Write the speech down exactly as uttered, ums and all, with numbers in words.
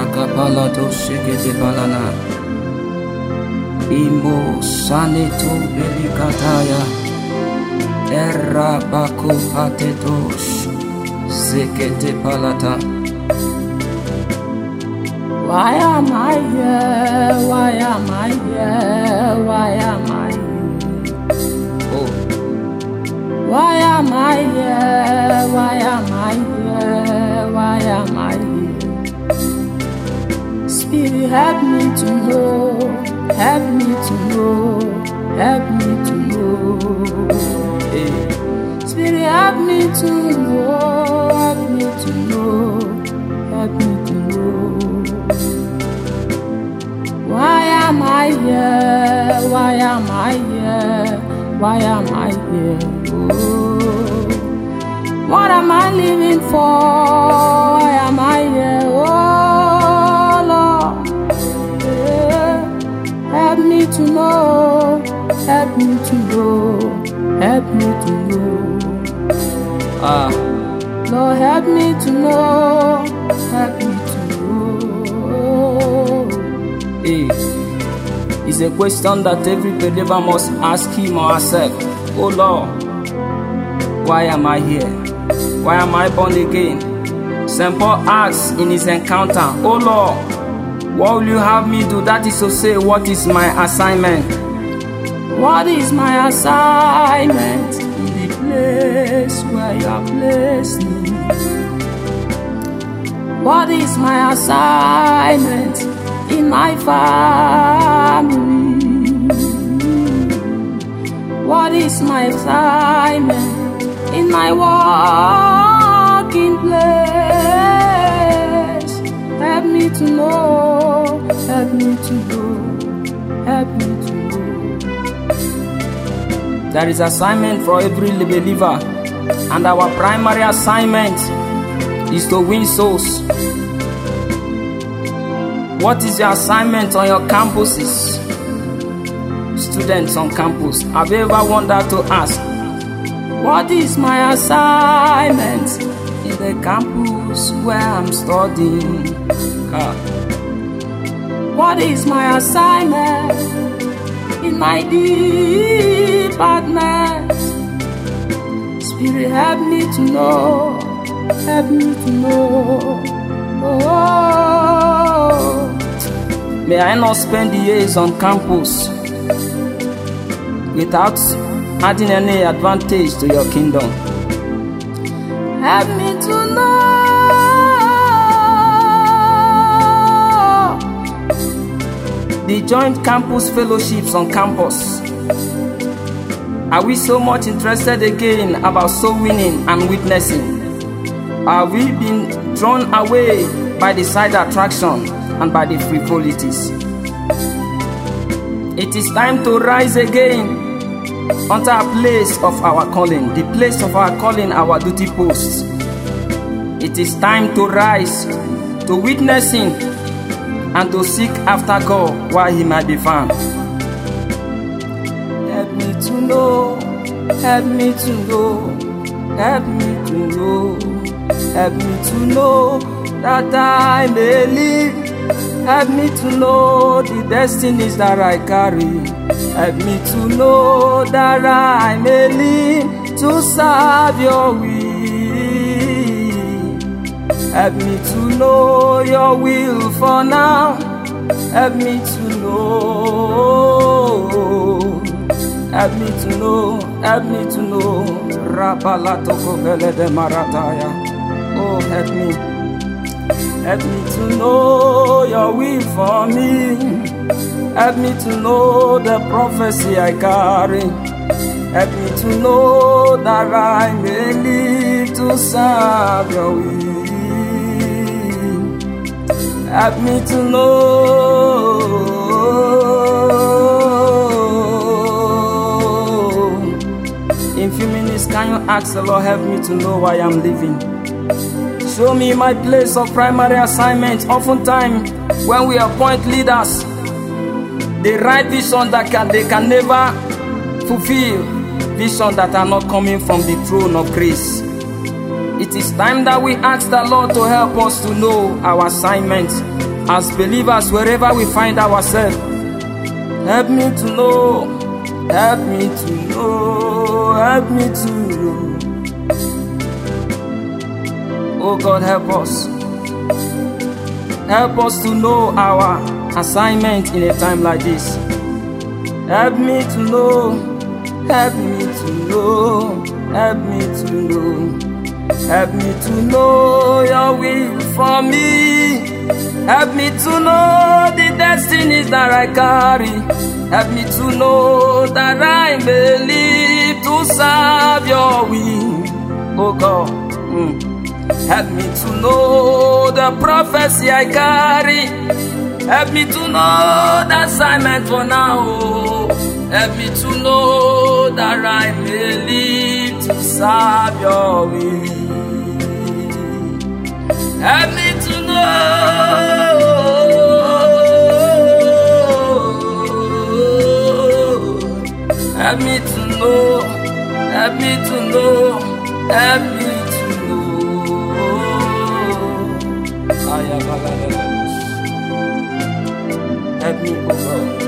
Rakapalado shekete balana. Imo saneto belikataya. Erra baku patetos. Zekete palata. Why am I here? Why am I here? Why am I here? Oh. Why am I here? Why am I here? Why am I here? Spirit, help me to know. Help me to know. Help me to know. Hey. Spirit, help me to know. Help me to know. Help me to know. Why am I here? Why am I here? Why am I here? Oh, what am I living for? Why am I here? Oh Lord, yeah. Help me to know. Help me to know. Help me to know. Ah. Lord, help me to know. Help me to know. Hey. It's a question that every believer must ask him or herself. Oh Lord, why am I here? Why am I born again? Saint Paul asks in his encounter, oh Lord, what will you have me do? That is to say, what is my assignment? What is my assignment in the place where you have placed me? What is my assignment in my family? What is my assignment in my working place? Help me to know, help me to know, help me to know. There is assignment for every believer, and our primary assignment is to win souls. What is your assignment on your campuses? Students on campus, have you ever wondered to ask, what is my assignment in the campus where I'm studying? Ah. What is my assignment in my department? Spirit, help me to know, help me to know. Oh. May I not spend the years on campus without adding any advantage to your kingdom. Help me to know. The joint campus fellowships on campus. Are we so much interested again about soul winning and witnessing? Have we been drawn away by the side attraction and by the frivolities? It is time to rise again onto our place of our calling, the place of our calling, our duty posts. It is time to rise to witnessing and to seek after God while He might be found. Help me to know, help me to know, help me to know, help me to know that I may live. Help me to know the destinies that I carry. Help me to know that I may live to serve your will. Help me to know your will for now. Help me to know. Help me to know. Help me to know. Rapalatoko vele de marataya. Oh, help me. Help me to know your will for me. Help me to know the prophecy I carry. Help me to know that I may live to serve your will. Help me to know. In few minutes, can you ask the Lord, help me to know why I'm living? Show me my place of primary assignment. Oftentimes, when we appoint leaders, they write vision that can, they can never fulfill, vision that are not coming from the throne of grace. It is time that we ask the Lord to help us to know our assignment as believers wherever we find ourselves. Help me to know, help me to know, help me to know. Oh God, help us. Help us to know our assignment in a time like this. Help me to know, help me to know, help me to know. Help me to know your will for me. Help me to know the destinies that I carry. Help me to know that I may live to serve your will. Oh God, mm. Help me to know the prophecy I carry. Help me to know the assignment for now. Help me to know that I may live to serve your will. Help me to know. Help me to know. Help me to know. Help me to know. Help me, oh God.